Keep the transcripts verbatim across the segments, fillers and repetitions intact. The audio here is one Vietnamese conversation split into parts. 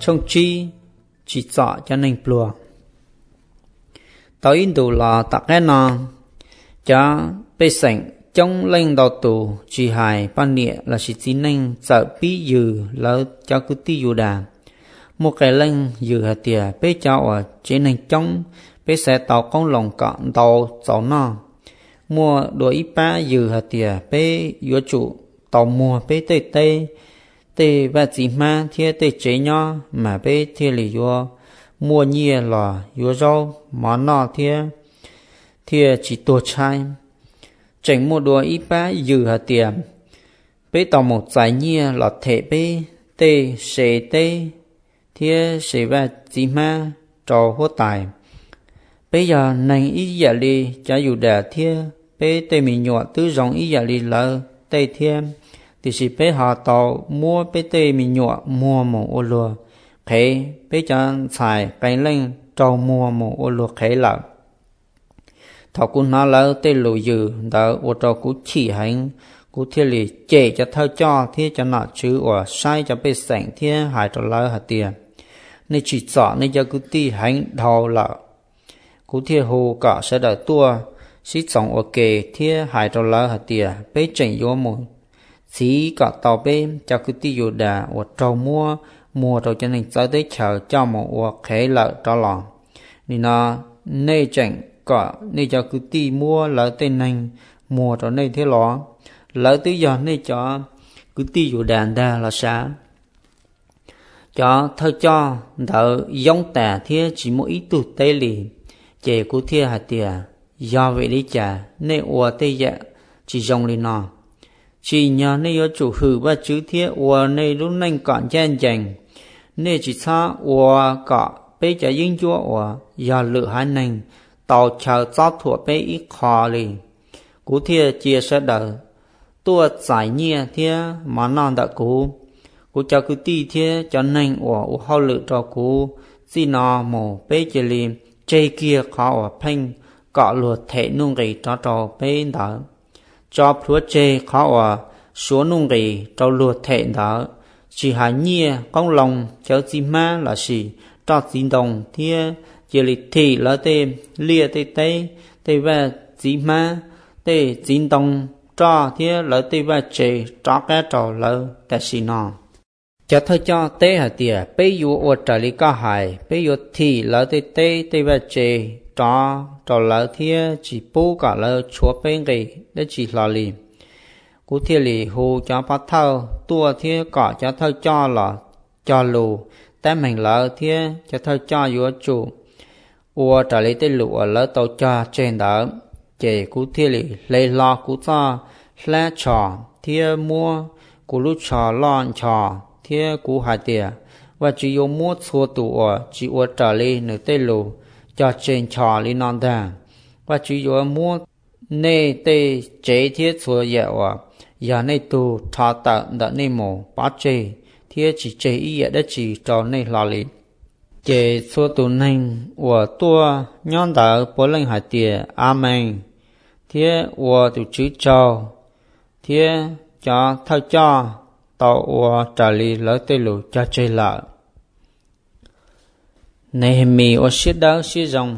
trong chi chỉ rõ cho nên plua tao in đủ là tạc cái nào cho bê sảnh trong lên đầu tù chỉ hài ban địa là chỉ chỉ nên sợ bí dư là cho cứ tí dụ đà một cái lên dư hạt tìa bê cháu ở trên nền trong bê sẽ tàu con lòng cạn tàu cháu nó mua đồ ít ba dư hạt tìa bê yếu chủ tàu mua bê tê tê tê và chỉ mà thiê tê chế nhỏ mà bê thiê lì yếu mua nhìa là yếu rau món nọ thiê thiê chỉ tổ chai chẳng một đùa ít ba dư hạt tìa bê tàu một giải nhìa là thể bê tê xế tê thiê xế và chỉ mà trò hốt tài bây giờ nành ý giả lì cho dù đà thiê bê tê mình nhọ tứ rong ý giả lì lỡ tê thiê thì chỉ bê họ tàu mua bê tê mình nhọ mua một ô lùa khế bê cho xài cái lên trâu mua một ô lùa khế lợ thọ cũng nói lỡ tê lù dư đỡ ô trâu cũng chỉ hành cũng thiê lì chế cho thơ cho thiê cho nọ chứ ở sai cho bê sảnh thiê hại cho lỡ hạt tiền nên chỉ rõ nên cho cứ ti hành thầu lợ cũng thiê hồ cả sẽ đợi tua xí sống ở kề thiê hại cho lỡ hạt tiền bê chỉnh vô một xí cả tàu bê cho cứ ti dụ đà ở trâu mua mua trâu cho nên tới tới chờ cho một ở khế lợ cho lòng nên nó nê chỉnh cả nên cho cứ ti mua lỡ tên nành mua cho nên thế lọ lỡ tới giờ nên cho cứ ti dụ đàn đa là sao cho thơ cho đỡ giống tà thiê chỉ mỗi ít tụt tê lì chè của thiê hạt tìa do vậy đi chả nên ua tê dạ chỉ dòng lì nọ chỉ nhờ nên có chủ hử ba chữ thiê ua nên lúc nên còn chen chành nên chỉ xa ua cọ bê chả dính chúa ua do lựa hai nành tàu chờ cho thuộc bê ít khó lì của thiê chia sẻ đỡ tua giải nhia thiê mà non đã cú cú cho cứ ti thiê cho nên ua ua hao lựa cho cú xì nọ mồ bê chê lì chê kia khó ua phênh cọ lùa thể nung rì cho trò bê đỡ cho phúa chê khó ua xuống nung rì cho lùa thể đỡ chỉ hà nhia con lòng cho xì ma là xì cho xin đồng thiê chê lì thị là tê lia tê tê tê và xì ma tê xin đồng cho thiê là tê và chê cho cái trò lỡ tại xì nọ cho thơ cho tê hà tìa bê yu ô trả lý ca hài bê yu thị lỡ tê tê tê và chê cho trò lỡ thiê chỉ bố cả lỡ chúa bê nghề để chỉ lò lì cú thiê lì hù cho bát thơ tua thiê cọ cho thơ cho là cho lù té mình lỡ thiê cho thơ cho yu chủ ô trả lý tê lụ lỡ tàu cho trên đỡ chê cú thiê lì lê lo cú cho lẽ trò thiê mua cú lúc trò lon trò thiê cú hài tìa và chỉ yêu mua xua tụ ở chỉ ô trả lý nửa tê lù cho trên trò lý non đà và chỉ yêu mua nê tê chế thiê xua dẹo ở giờ nê tù thọ tận đã nê mổ bá chê thiê chỉ chế ý ạ đã chỉ trò nê lò lý chế xua tụ nênh của tua nhon đỡ bố lên hài tìa amen thiê của tụ chữ trò thiê cho thơ cho tàu ua trả lý lỡ tê lù cho chơi lợ này mì ô xít đỡ xít rồng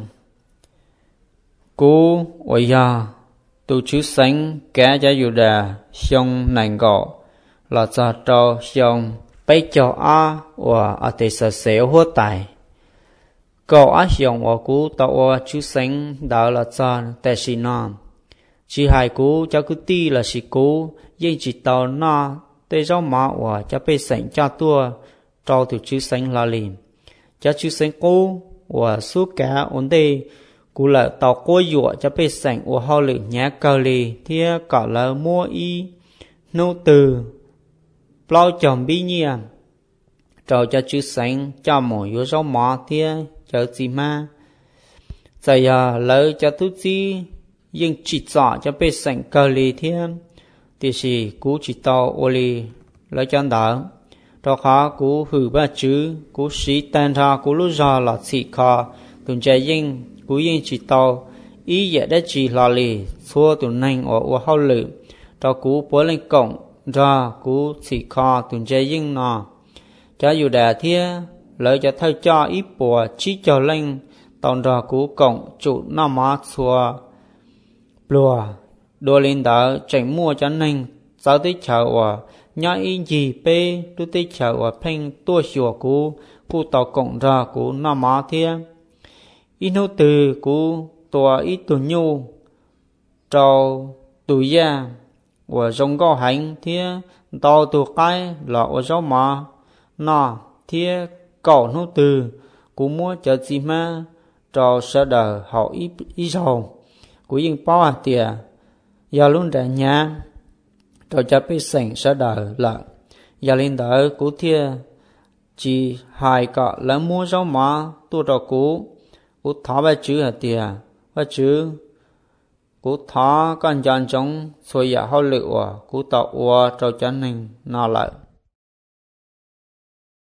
cú ô ya tụ chữ sánh kẻ cho dù đà xong nành gọ là cho trò xong bấy cho á ua ở tê sở xéo hốt tài cậu á xong ua cú tàu ua chữ sánh đỡ là cho tê xì nọ chỉ hai cú cho cứ ti là xì cú nhưng chỉ tàu nọ tê rau mỏ và cho bê sánh cho tua trâu từ chữ sánh là liền cho chữ sánh cú và suốt cả ổn đề cú là tàu cô dụa cho bê sánh và họ lự nhá cờ lì thia cả là mua y nô từ bao chồng bí nhia trâu cho chữ sánh cho mỗi yếu rau mỏ thia cho gì ma giờ giờ lỡ cho tú chi nhưng chỉ rõ cho bê sánh cờ lì thia thì chỉ cú chỉ tàu ô lì lấy chân đỡ đó khó cú hử ba chữ cú sĩ tan ra cú lúc ra là chỉ khó tuần trái yên cú yên chỉ tàu ý nghĩa đã chỉ là lì xua tuần nành ở ở hậu lử đó cú bố lên cổng ra cú chỉ khó tuần trái yên nọ cho dù đã thia lợi cho thay cho ít bùa chỉ cho lên tòn rò cú cộng chủ nó má xua bùa đồ lên đó chạy mua cho nên giáo tích chào à nhá in gì bê tu tích chào à phanh tua xùa cú cú tàu cộng ra cú nó má thiên ít nô từ cú tua ít tu nhu trâu tu gia và trong có hành thiên tàu tu cái là ở trong má nọ thiên cầu nô từ cú mua chờ gì mà trâu sợ đời họ ít ít rồi cú yên bao à tiệt giờ luôn đã nhà trâu chấp bị sành sợ đời là giờ lên đó cú thiên chỉ hai cả là mua rau má tu trâu cú cú tháo về chữ hả tiệt về chữ cú tháo con chân trong xuôi giờ hao lựu cú tạo ua trâu chân hình nào lại